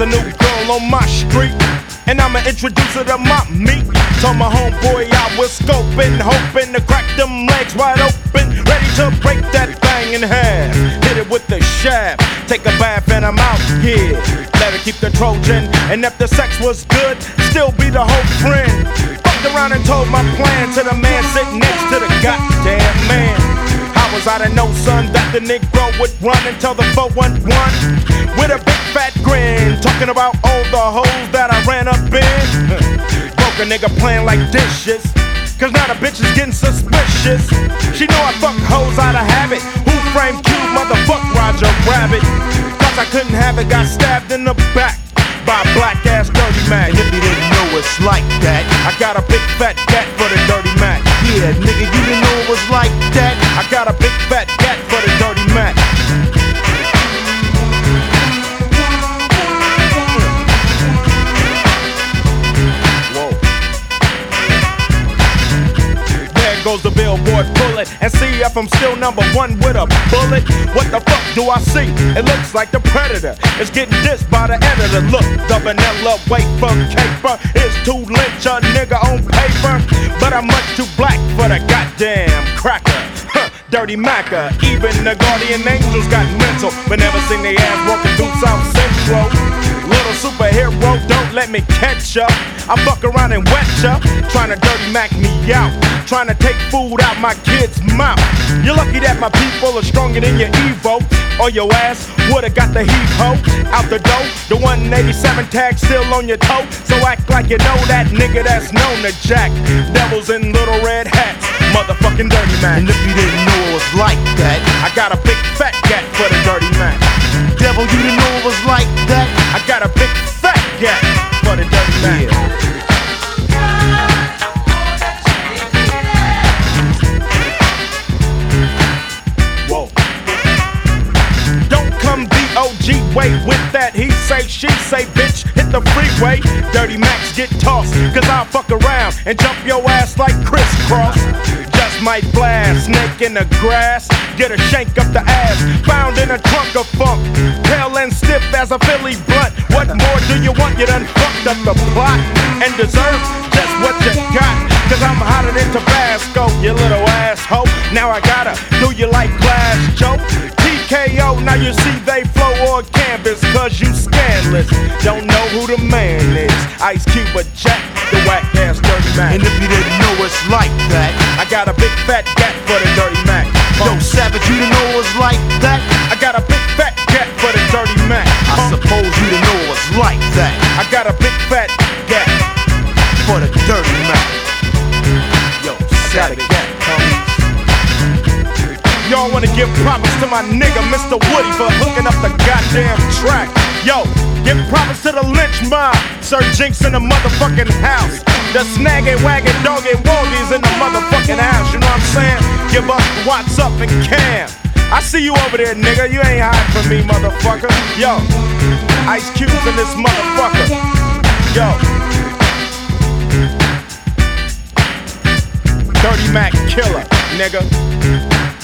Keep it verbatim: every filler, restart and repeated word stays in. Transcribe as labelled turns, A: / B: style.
A: new girl on my street, and I'ma introduce her to my meat. Told my homeboy I was scoping, hoping to crack them legs wide open, ready to break that thing in half. Hit it with the shaft, take a bath and I'm out here. Let her keep the Trojan, and if the sex was good, still be the whole friend. Fucked around and told my plan to the man sitting next to the goddamn man. How was I to know, son, that the Negro would run until the four one one with a big fat grin, talking about all the hoes that I ran up in. Broke a nigga playing like dishes, cause now the bitch is getting suspicious. She know I fuck hoes out of habit. Who framed Q, motherfuck Roger Rabbit? Cause I couldn't have it, got stabbed in the back by a black ass Dirty Mac.
B: And if you didn't know it's like that,
A: I got a big fat gat for the Dirty Mac.
B: yeah, nigga, you didn't know it was like that.
A: I got a big fat gat for the Dirty Mac. Whoa. There goes the billboard bullet, and see if I'm still number one with a bullet. What the fuck do I see? It looks like the Predator is getting dissed by the editor. Look, the vanilla wafer caper is to lynch a nigga on paper, but I'm much too black for the goddamn cracker. Huh, Dirty Macca. Even the guardian angels got mental, but never seen their ass walking through South Central. Little superhero, don't let me catch up. I fuck around and wet ya, trying to Dirty Mac me out, trying to take food out my kid's mouth. You're lucky that my people are stronger than your Evo, or your ass would've got the heave ho out the door. The one eighty-seven tag still on your toe, so act like you know that nigga that's known to jack devils in little red hats, motherfucking Dirty Mac.
B: And if you didn't know it was like that,
A: I got a big fat gat for the Dirty Mac.
B: devil, you didn't know it was like that.
A: I got a big fat gat for the Dirty Mac.
B: Yeah.
A: Whoa. Don't come D O G way with that he say, she say, bitch, hit the freeway. Dirty Macs get tossed, cause I'll fuck around and jump your ass like crisscross. Just might blast, snake in the grass, get a shank up the ass, found in a trunk of funk, pale and stiff as a Philly blunt. What more do you want? You done fucked up the plot and deserve just what you got, cause I'm hotter than Tabasco, you little asshole. Now I gotta do you like Glass Joe. T K O, now you see they flow on canvas, cause you scandalous. Don't know who the man is. Ice Cube or Jack, the whack ass Dirty Mac.
B: And if you didn't know it's like that,
A: I got a big fat gat for the Dirty Mac.
B: yo, Savage, you didn't know it was like that.
A: I got a big fat gat for the Dirty Mac.
B: I suppose you didn't know it was like that.
A: I got a big fat gat
B: For the Dirty Mac. Yo,
A: got a
B: Savage.
A: gat, homies. Y'all wanna give props to my nigga Mister Woody for hooking up the goddamn track. Yo, give props to the lynch mob, Sir Jinx in the motherfucking house, the snaggy wagging doggy woggies in the motherfucking house. You know what I'm saying? Give up What's Up and Cam. I see you over there, nigga. You ain't hiding from me, motherfucker. Yo, Ice Cube's in this motherfucker. Yo, Dirty Mac killer, nigga.